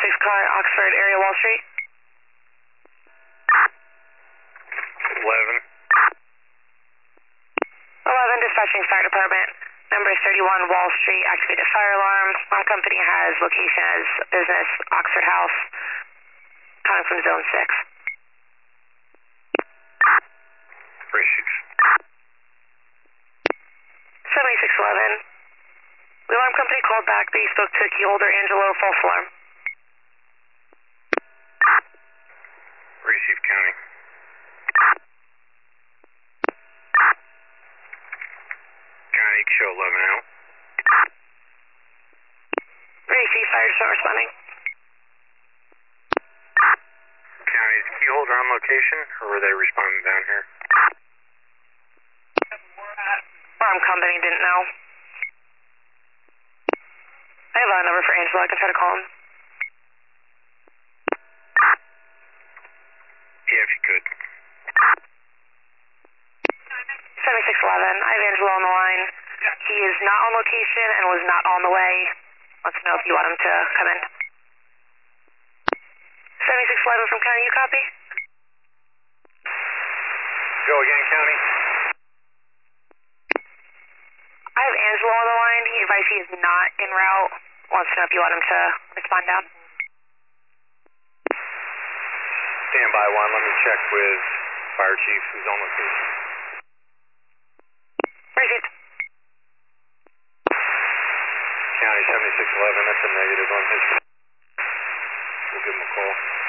76 car, Oxford area, Wall Street. 11. 11, dispatching fire department. Number 31 Wall Street, activated fire alarm. Alarm company has location as business, Oxford House, coming from zone 6. 7611. The alarm company called back that you spoke to key holder Angelo, false alarm. Receive County. County, you can show 11 out. Receive, fire department responding. County, is key holder on location, or were they responding down here? Alarm company didn't know. I have a number for Angelo, I can try to call him. Yeah, if you could. 7611, I have Angelo on the line. He is not on location and was not on the way. Wants to know if you want him to come in. 7611 from County, you copy? Go again, County. I have Angelo on the line. He advised he is not en route. Wants to know if you want him to respond down. Stand by one. Let me check with Fire Chief, who's on location. Received. County 7611, that's a negative on his. We'll give him a call.